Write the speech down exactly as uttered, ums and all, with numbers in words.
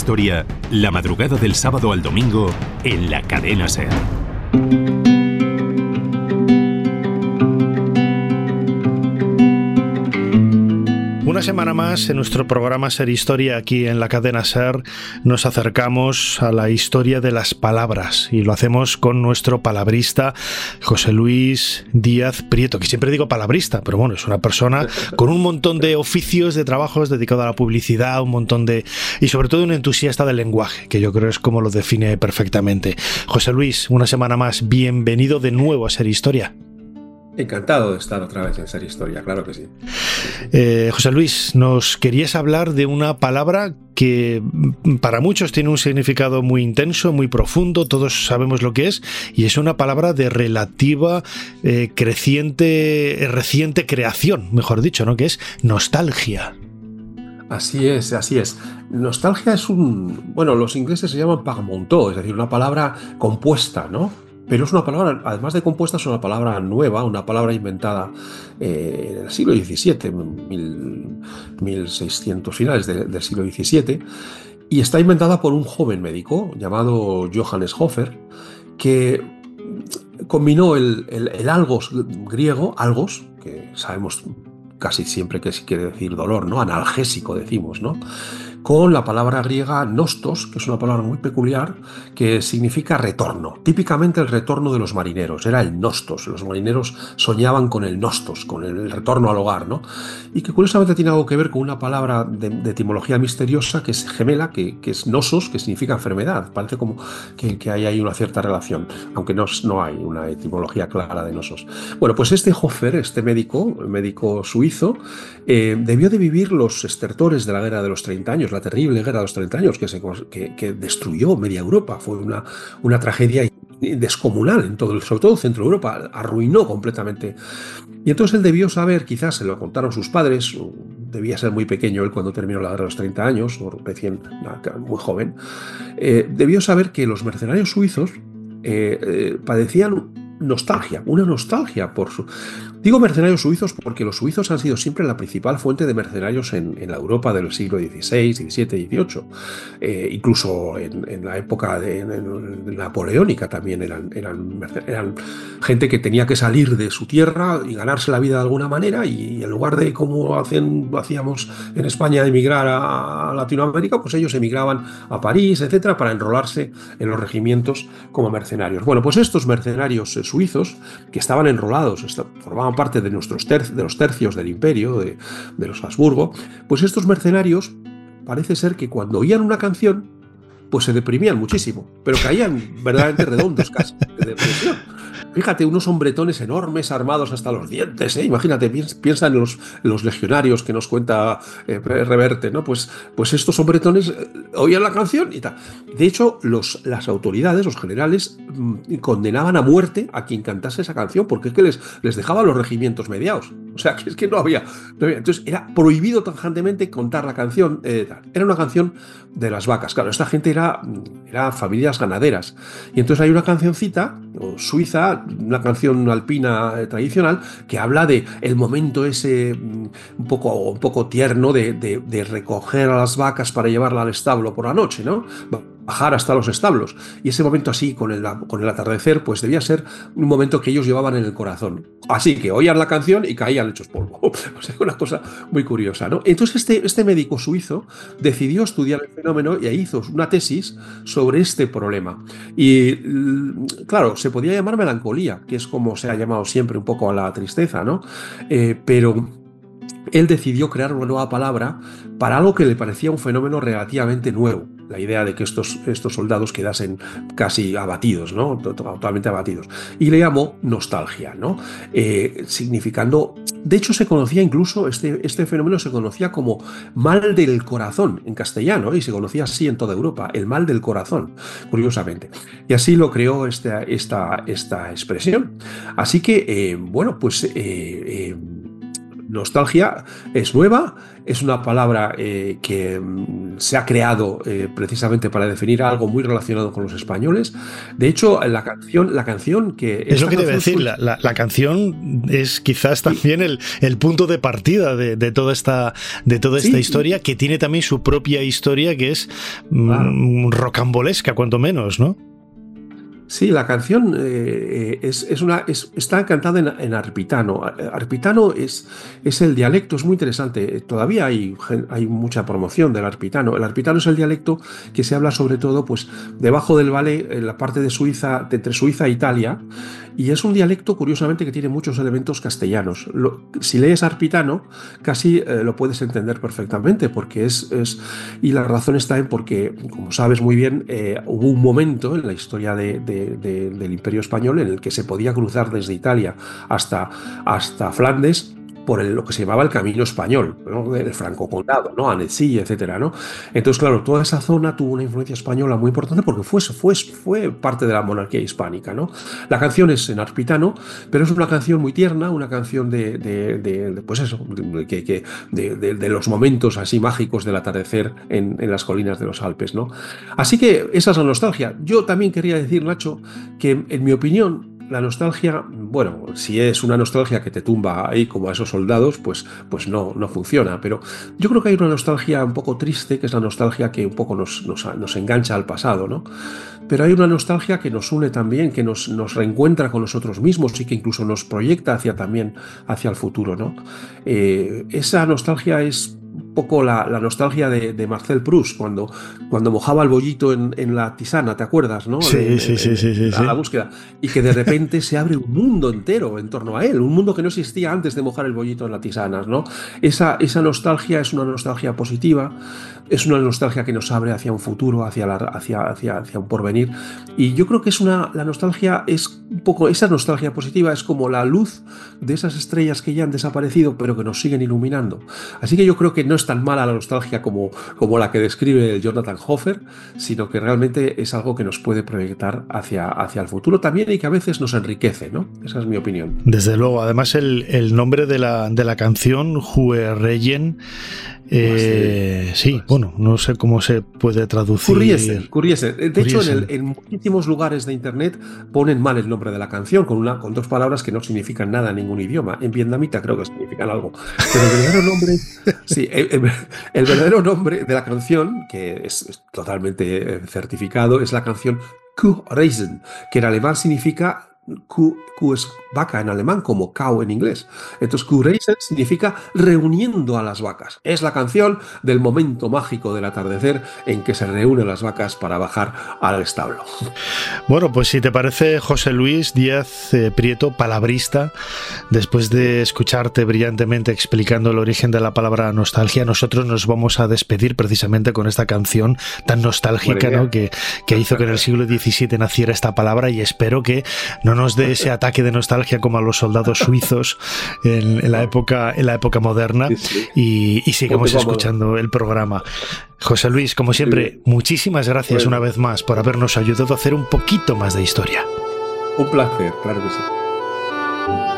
historia, la madrugada del sábado al domingo en la cadena SER. Una semana más en nuestro programa Ser Historia aquí en la cadena SER nos acercamos a la historia de las palabras y lo hacemos con nuestro palabrista José Luis Díaz Prieto, que siempre digo palabrista, pero bueno, es una persona con un montón de oficios, de trabajos dedicado a la publicidad, un montón de... y sobre todo un entusiasta del lenguaje, que yo creo es como lo define perfectamente. José Luis, una semana más, bienvenido de nuevo a Ser Historia. Encantado de estar otra vez en Ser Historia, claro que sí. Eh, José Luis, nos querías hablar de una palabra que para muchos tiene un significado muy intenso, muy profundo, todos sabemos lo que es, y es una palabra de relativa, eh, creciente, reciente creación, mejor dicho, ¿no? Que es nostalgia. Así es, así es. Nostalgia es un... Bueno, los ingleses se llaman portmanteau, es decir, una palabra compuesta, ¿no? Pero es una palabra, además de compuesta, es una palabra nueva, una palabra inventada eh, en el siglo diecisiete, mil, mil seiscientos finales de, del siglo diecisiete, y está inventada por un joven médico llamado Johannes Hofer, que combinó el, el, el algos griego, algos, que sabemos casi siempre que quiere decir dolor, ¿no? Analgésico decimos, ¿no? Con la palabra griega nostos, que es una palabra muy peculiar, que significa retorno. Típicamente el retorno de los marineros, era el nostos. Los marineros soñaban con el nostos, con el retorno al hogar, ¿no? Y que curiosamente tiene algo que ver con una palabra de, de etimología misteriosa que es gemela, que, que es nosos, que significa enfermedad. Parece como que, que hay ahí una cierta relación, aunque no, no hay una etimología clara de nosos. Bueno, pues este Hofer, este médico, médico suizo, eh, debió de vivir los estertores de la guerra de los treinta años, la terrible guerra de los treinta años que, se, que, que destruyó media Europa. Fue una, una tragedia descomunal en todo, sobre todo Centro Europa, arruinó completamente. Y entonces él debió saber, quizás se lo contaron sus padres, debía ser muy pequeño él cuando terminó la guerra de los treinta años, o recién, muy joven, eh, debió saber que los mercenarios suizos eh, eh, padecían nostalgia, una nostalgia por su... Digo mercenarios suizos porque los suizos han sido siempre la principal fuente de mercenarios en, en la Europa del siglo dieciséis, diecisiete, dieciocho. Eh, incluso en, en la época de, en, en napoleónica también eran, eran, eran gente que tenía que salir de su tierra y ganarse la vida de alguna manera, y en lugar de como hacían, hacíamos en España emigrar a Latinoamérica, pues ellos emigraban a París, etcétera, para enrolarse en los regimientos como mercenarios. Bueno, pues estos mercenarios suizos que estaban enrolados, formaban parte de, nuestros ter de los tercios del imperio, de, de los Habsburgo, pues estos mercenarios parece ser que cuando oían una canción, pues se deprimían muchísimo, pero caían verdaderamente redondos casi de depresión. Fíjate, unos hombretones enormes armados hasta los dientes, ¿eh? Imagínate, piensa en los, los legionarios que nos cuenta eh, Reverte, ¿no? Pues, pues estos hombretones eh, oían la canción y tal. De hecho, los, las autoridades, los generales, mmm, condenaban a muerte a quien cantase esa canción, porque es que les, les dejaban los regimientos mediados. O sea, que es que no había, no había. Entonces, era prohibido tajantemente contar la canción. Eh, tal. Era una canción de las vacas. Claro, esta gente era, era familias ganaderas. Y entonces hay una cancioncita suiza, una canción alpina eh, tradicional, que habla de el momento ese um, un, poco, un poco tierno de, de, de recoger a las vacas para llevarla al establo por la noche, ¿no? Bajar hasta los establos. Y ese momento así, con el, con el atardecer, pues debía ser un momento que ellos llevaban en el corazón. Así que oían la canción y caían hechos polvo. O sea, una cosa muy curiosa, ¿no? Entonces este, este médico suizo decidió estudiar el fenómeno y ahí hizo una tesis sobre este problema. Y claro, se podía llamar melancolía, que es como se ha llamado siempre un poco a la tristeza, ¿no? Eh, pero él decidió crear una nueva palabra para algo que le parecía un fenómeno relativamente nuevo. La idea de que estos, estos soldados quedasen casi abatidos, ¿no? Totalmente abatidos. Y le llamó nostalgia, ¿no? Eh, significando... De hecho, se conocía incluso, este, este fenómeno se conocía como mal del corazón en castellano, y se conocía así en toda Europa, el mal del corazón, curiosamente. Y así lo creó esta, esta, esta expresión. Así que, eh, bueno, pues... Eh, eh, nostalgia es nueva, es una palabra eh, que mm, se ha creado eh, precisamente para definir algo muy relacionado con los españoles. De hecho, la canción, la canción que... Es lo que te iba a canción decir, la, la, la canción es quizás también el, el punto de partida de, de toda esta, de toda esta sí, historia, que tiene también su propia historia, que es claro. mm, rocambolesca, cuanto menos, ¿no? Sí, la canción eh, es, es una, es, está cantada en, en arpitano. Arpitano es, es el dialecto, es muy interesante. Todavía hay, hay mucha promoción del arpitano. El arpitano es el dialecto que se habla sobre todo pues, debajo del Valle, en la parte de Suiza, de entre Suiza e Italia, y es un dialecto, curiosamente, que tiene muchos elementos castellanos. Lo, si lees arpitano, casi eh, lo puedes entender perfectamente, porque es, es... Y la razón está en porque, como sabes muy bien, eh, hubo un momento en la historia de, de, de, del Imperio Español en el que se podía cruzar desde Italia hasta, hasta Flandes por el, lo que se llamaba el Camino Español, ¿no? El Franco Condado, ¿no? Annecy, etcétera, ¿no? Entonces, claro, toda esa zona tuvo una influencia española muy importante porque fue, fue, fue parte de la monarquía hispánica, ¿no? La canción es en arpitano, pero es una canción muy tierna, una canción de, de, de, de pues eso, de, que, que, de, de, de los momentos así mágicos del atardecer en, en las colinas de los Alpes, ¿no? Así que esa es la nostalgia. Yo también quería decir, Nacho, que en mi opinión, la nostalgia, bueno, si es una nostalgia que te tumba ahí como a esos soldados, pues, pues no, no funciona. Pero yo creo que hay una nostalgia un poco triste, que es la nostalgia que un poco nos, nos, nos engancha al pasado, ¿no? Pero hay una nostalgia que nos une también, que nos, nos reencuentra con nosotros mismos y que incluso nos proyecta hacia también hacia el futuro, ¿no? Eh, esa nostalgia es un poco la, la nostalgia de, de Marcel Proust, cuando, cuando mojaba el bollito en, en la tisana, ¿te acuerdas, no? Sí, de, sí, de, sí, sí, sí, a la sí. búsqueda. Y que de repente se abre un mundo entero en torno a él, un mundo que no existía antes de mojar el bollito en la tisana, ¿no? Esa, esa nostalgia es una nostalgia positiva, es una nostalgia que nos abre hacia un futuro, hacia, la, hacia, hacia, hacia un porvenir. Y yo creo que es una, la nostalgia es un poco, esa nostalgia positiva es como la luz de esas estrellas que ya han desaparecido, pero que nos siguen iluminando. Así que yo creo que no es tan mala la nostalgia como, como la que describe Jonathan Hofer, sino que realmente es algo que nos puede proyectar hacia, hacia el futuro también y que a veces nos enriquece, ¿no? Esa es mi opinión. Desde luego, además el, el nombre de la, de la canción, Hue Reyen, eh, sí, bueno, no sé cómo se puede traducir. Curriesen, Curriesen. De Curriesen. hecho, en, el, en muchísimos lugares de internet ponen mal el nombre de la canción con, una, con dos palabras que no significan nada en ningún idioma. En vietnamita creo que significan algo. Pero el verdadero nombre, sí, el, el, el verdadero nombre de la canción, que es, es totalmente certificado, es la canción Kuhreisen, que en alemán significa Q, Q es vaca en alemán, como cow en inglés. Entonces, Kuhreisen significa reuniendo a las vacas. Es la canción del momento mágico del atardecer en que se reúnen las vacas para bajar al establo. Bueno, pues si te parece, José Luis Díaz eh, Prieto, palabrista, después de escucharte brillantemente explicando el origen de la palabra nostalgia, nosotros nos vamos a despedir precisamente con esta canción tan nostálgica, ¿no? que, que hizo que en el siglo diecisiete naciera esta palabra, y espero que no nos dé ese ataque de nostalgia como a los soldados suizos en, en la época en la época moderna, sí, sí. y, y sigamos escuchando el programa. José Luis, como siempre, sí. muchísimas gracias bueno. una vez más por habernos ayudado a hacer un poquito más de historia. Un placer, claro que sí.